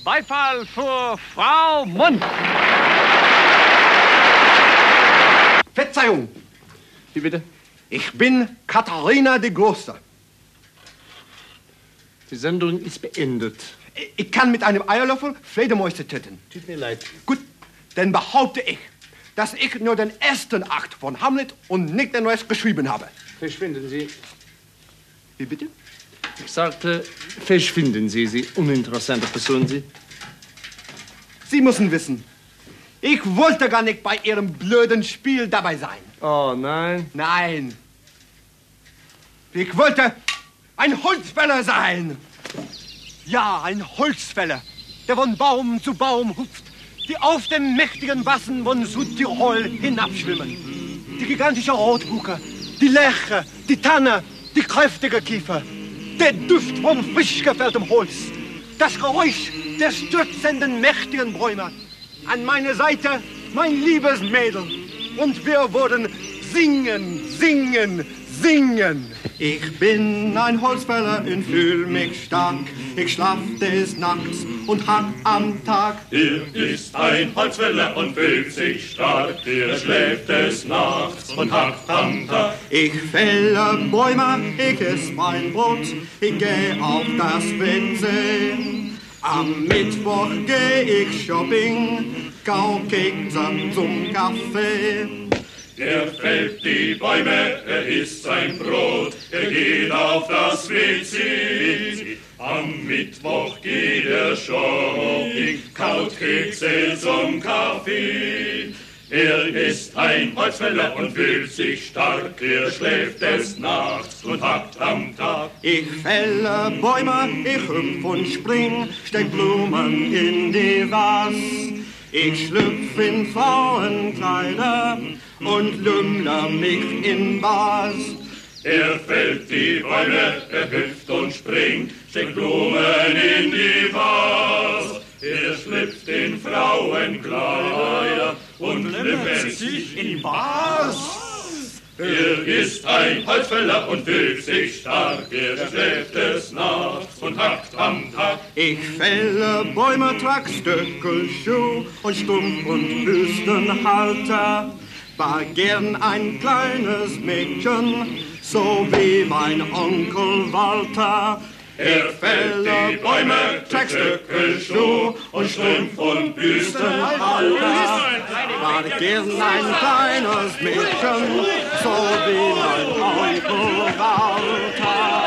Beifall für Frau Mund. Verzeihung. Wie bitte? Ich bin Katharina de Große. Die Sendung ist beendet. Ich kann mit einem Eierlöffel Fledermäuse töten. Tut mir leid. Gut, dann behaupte ich, dass ich nur den ersten Akt von Hamlet und nicht den Rest geschrieben habe. Verschwinden Sie. Wie bitte? Ich sagte, verschwinden Sie, Sie uninteressante Person, Sie. Sie müssen wissen, ich wollte gar nicht bei Ihrem blöden Spiel dabei sein. Oh, nein. Nein. Ich wollte ein Holzfäller sein. Ja, ein Holzfäller, der von Baum zu Baum hupft, die auf den mächtigen Wassern von Südtirol hinabschwimmen. Die gigantische Rotbuche, die Lärche, die Tanne, die kräftige Kiefer, der Duft von frisch gefälltem Holz, das Geräusch der stürzenden mächtigen Bäume. An meiner Seite mein liebes Mädel. Und wir würden singen, singen, singen. Ich bin ein Holzfäller und fühl mich stark. Ich schlaf des Nachts und hack am Tag. Ist ein Holzfäller und fühlt sich stark. Schläft des Nachts und hackt am Tag. Ich fälle Bäume, ich ess mein Brot. Ich geh auf das WC. Am Mittwoch geh ich shopping, kau Kekse zum Kaffee. Er fällt die Bäume, isst sein Brot, geht auf das WC. Am Mittwoch geht shopping, kaut Kekse zum Kaffee. Ist ein Holzfäller und fühlt sich stark, schläft des Nachts und hackt am Tag. Ich fälle Bäume, ich hüpf und spring, steck Blumen in die Vas. Ich schlüpf in Frauenkleider und lümmle mich in Bas. Fällt die Bäume, hüpft und springt, steckt Blumen in die Vas. Schlüpft in Frauenkleider und lümmelt sich in Bas. Ist ein Holzfäller und fühlt sich stark, schläft des Nachts und hackt am Tag. Ich fälle Bäume, trag Stöckelschuh und Stumpf und Büstenhalter. War gern ein kleines Mädchen, so wie mein Onkel Walter. Fällt die Bäume, trägt Stöckelschuh und Strumpf und Büstenhalter. War gern ein kleines Mädchen, so wie mein Onkel Walter.